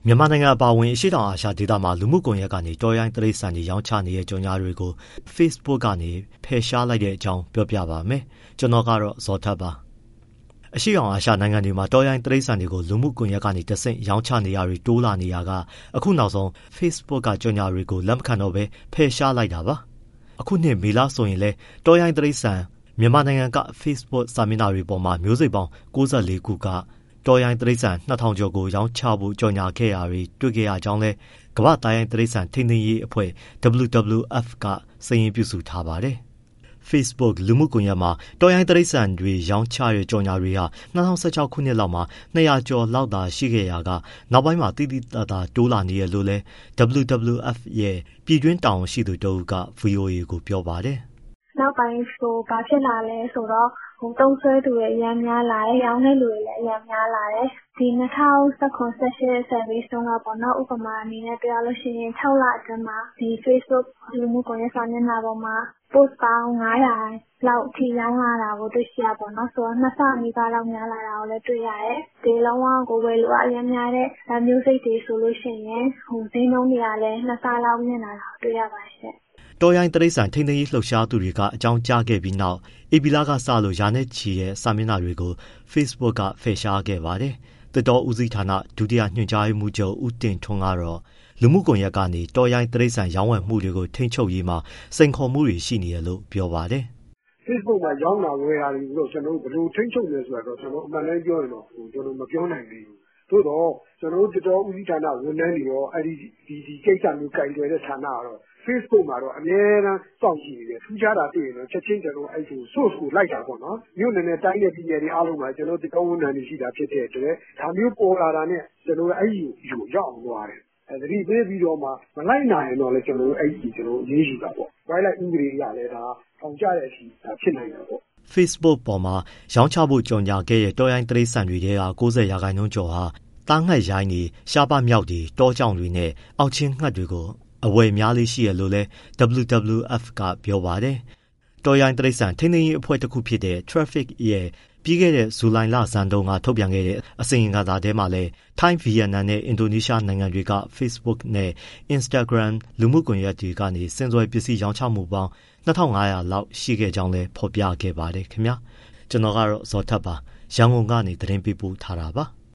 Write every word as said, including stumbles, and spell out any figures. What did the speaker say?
မြန်မာနိုင်ငံအပါအဝင်အရှေ့တောင်အာရှဒေသမှာလူမှုကွန်ရက်ကနေတော်ရိုင်းတိရစ္ဆာန်တွေရောင်းချနေတဲ့ကြော်ညာတွေကို Facebook ကနေဖယ်ရှားလိုက်တဲ့အကြောင်းပြောပြပါမယ်။ကျွန်တော်ကတော့ဇော်ထက်ပါ။အရှေ့တောင်အာရှနိုင်ငံတွေမှာတော်ရိုင်းတိရစ္ဆာန်တွေကိုလူမှုကွန်ရက်ကနေတဆင့်ရောင်းချနေရတွေတိုးလာနေရကအခုနောက်ဆုံး Facebook ကကြော်ညာတွေကိုလက်မခံတော့ဘဲဖယ်ရှားလိုက်တာပါ။အခုနှစ်မေလဆိုရင်လဲတော်ရိုင်းတိရစ္ဆာန်မြန်မာနိုင်ငံက Facebook စာမျက်နှာတွေပေါ်မှာမျိုးစိတ်ပေါင်း၉၄ခုကတော်ရိုင်းတိရစ္ဆာန်နှစ်ထောင်ကျော်ကိုရောင်းချဖို့ကြော်ညာခဲ့ရာတွေတွေ့ခဲ့ရကြောင်းလဲကမ္ဘာ့သားရိုင်းတိရစ္ဆာန်ထိန်းသိမ်းရေးအဖွဲ့ W W F ကစာရင်းပြုစုထားပါတယ်။ Facebook လူမှုကွန်ရက်မှာတော်ရိုင်းတိရစ္ဆာန်တွေရောင်းချတဲ့ကြော်ညာတွေဟာ၂၀၁၆ခုနှစ်လောက်မှာနှစ်ရာကျော်လောက်သာရှိခဲ့ရာကနောက်ပိုင်းမှာတိတိတသာတိုးလာနေရလို့လဲ W W F ရဲ့ပြည်တွင်းတာဝန်ရှိသူတဦးက ဗွီအိုအေ ကိုပြောပါတယ်။နောက်ပိုင်းဆိုဘာဖြစ်လာလဲဆိုတော့ဟိုတုံးဆွဲသူတွေအများများလာတယ်ရောင်းတဲ့လူတွေလည်းအများများလာတယ်ဒီ၂၀၁၇ ၁၈ service တုန်းကပေါ့နော်ဥပမာအနေနဲ့ပြောလို့ရှိရင်၆လအတွင်းမှာဒီ Facebook လူမှုကွန်ရက်စာမျက်နှာပေါ်မှာ post ပေါင်း၅ရာလောက်ထိရောင်းလာတာကိုတွေ့ရှိရပေါ့နော်ဆိုတော့နှစ်ဆနီးပါးလောက်များလာတာကိုလည်းတွေ့ရတယ်ဒီလုံးဝကိုဝယ်လို့အများများတဲ့မျိုးစိတ်တွေဆိုလို့ရှိရင်ဟိုဈေးနှုန်းတွေကလည်းနှစ်ဆလောက်မြင့်လာတာကိုတွေ့ရပါရှင့်တော်ရိုင်းတိရစ္ဆာန်ထိန်းသိမ်းရေးလှုပ်ရှားသူတွေကအကြောင်းကြားခဲ့ပြီးနောက်ဧပြီလကစလို့ရာနဲ့ချီတဲ့စာမျက်နှာတွေကို Facebook ကဖယ်ရှားခဲ့ပါတယ်။သစ်တောဦးစီးဌာနဒုတိယညွှန်ကြားရေးမှူးချုပ်ဦးတင်ထွန်းကတော့လူမှုကွန်ရက်ကနေတော်ရိုင်းတိရစ္ဆာန်ရောင်းဝယ်မှုတွေကိုထိန်းချုပ်ရေးမှာစိန်ခေါ်မှုတွေရှိနေတယ်လို့ပြောပါတယ်။ Facebook မှာရောင်းတာဝယ်တာတွေကိုတော့ကျွန်တော်တို့ဘယ်လိုထိန်းချုပ်လဲဆိုတော့ကျွန်တော်အမှန်တမ်းပြောရင်တော့ကျွန်တော်မပြောနိုင်သေးဘူး။သို့တော့ကျွန်တော်တို့သစ်တောဦးစီးဌာနဝန်ထမ်းတွေရောအဲ့ဒီဒီဒီကိစ္စမျိုးကြိုင်တယ်တဲ့ဌာနကတော့Facebook မှာတော့အများအားစောင့်ကြည့်နေတယ်ထူးခြားတာတွေ့ရင်တော့ချက်ချင်းကျွန်တော်အဲ့ဒီ source ကိုလိုက်တာပေါ့နော်မြို့နယ်နဲ့တိုင်းနယ်ပြည်နယ်တွေအားလုံးမှာကျွန်တော်ဒီကောင်းဝန်ထမ်းတွေရှိတာဖြစ်တဲ့အတွက်ဒါမျိုးပေါ်လာတာနဲ့ကျွန်တော်အဲ့ဒီယူရောက်အောင်သွားတယ်အဲ့ဒီပေးပြီးတော့မှမလိုက်နိုင်ရင်တော့လေကျွန်တော်အဲ့ဒီကျွန်တော်ရေးယူတာပေါ့ wildlife ဥပဒေအရလည်းဒါအောင်ကြတဲ့အထိဒါဖြစ်နိုင်တာပေါ့ Facebook ပေါ်မှာရောင်းချဖို့ကြော်ညာခဲ့တဲ့တော်ရိုင်းတိရစ္ဆာန်တွေက၉၀ရာခိုင်နှုန်းကျော်ဟာသားငှက်ရိုင်းတွေရှားပါမြောက်တွေတောကြောင်တွေနဲ့အောက်ချင်းငှက်တွေကိုအဝယ်များလေးရှိရလို့လဲ W W F ကပြောပါတယ်။တော်ရိုင်းတိရစ္ဆာန်ထိန်းသိမ်းရေးအဖွဲ့တစ်ခုဖြစ်တဲ့ Traffic ရဲ့ပြီးခဲ့တဲ့ဇူလိုင်လဆန်းတုန်းကထုတ်ပြန်ခဲ့တဲ့အစီရင်ခံစာထဲမှာလဲထိုင်းဗီယက်နမ်နဲ့အင်ဒိုနီးရှားနိုင်ငံတွေက Facebook နဲ့ Instagram လူမှုကွန်ရက်တွေကနေစင်စွယ်ပစ္စည်းရောင်းချမှုပေါင်း၂၅၀၀လောက်ရှိခဲ့ကြောင်းလဲဖော်ပြခဲ့ပါတယ်ခင်ဗျာ။ကျွန်တော်ကတော့ဇော်ထက်ပါရန်ကုန်ကနေသတင်းပေးပို့ထားတာပါ။